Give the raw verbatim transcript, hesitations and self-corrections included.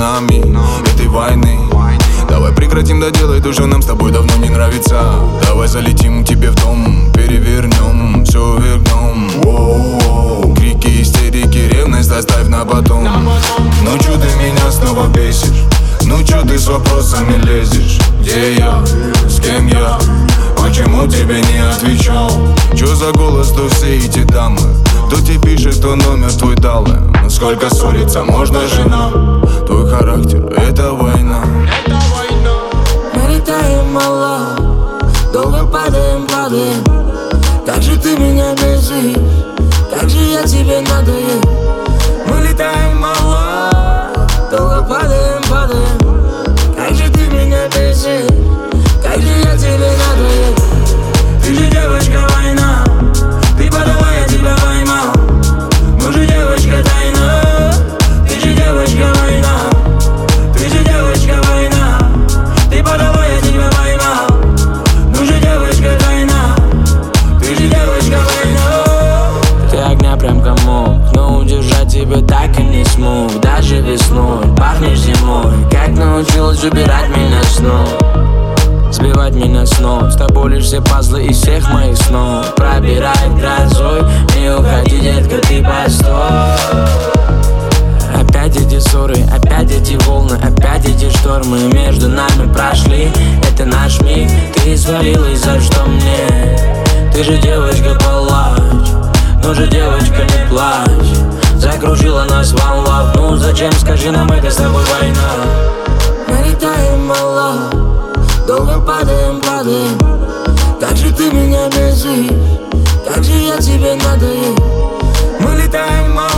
нами этой войны. Давай прекратим доделать то, что нам с тобой давно не нравится. Давай залетим к тебе в дом, перевернем, все вверх дном. Воу-воу. Крики, истерики, ревность оставь на потом. Ну чё ты меня снова бесишь? Ну чё ты с вопросами лезешь? Где я? С кем я? Почему тебе не отвечал? Чё за голос, то все эти дамы? Кто тебе пишет, кто номер твой дал? Ну сколько ссориться можно, жена? Твой характер — это война. Мы летаем мало, долго падаем, падаем. Как же ты меня бесишь? Как же я тебе надоел? Мы летаем мало, долго падаем, падаем. Как же ты меня бесишь? Как же я тебе надоел? Ты же девочка война, ты подала, я тебя поймал. Мы же девочка тайна, ты же девочка война. Ты же девочка война, ты подала, я тебя поймал. Мы же девочка тайна, ты же девочка война. Ты огня прям комок, но удержать тебя так и не смог. Даже весной пахнешь зимой, как научилась убирать меня снова, сбивать меня с ног. С тобой лишь все пазлы из всех моих снов. Пробирает грозой, не уходи, детка, ты постой. Опять эти ссоры, опять эти волны, опять эти штормы между нами прошли. Это наш миг, ты свалилась, за что мне? Ты же девочка, палач, ну же девочка, не плачь. Закружила нас волна, ну зачем, скажи нам, это с тобой война. Мы летаем мало, долго падаем, падаем. Как же ты меня бесишь? Как же я тебе надоел? Мы летаем мало.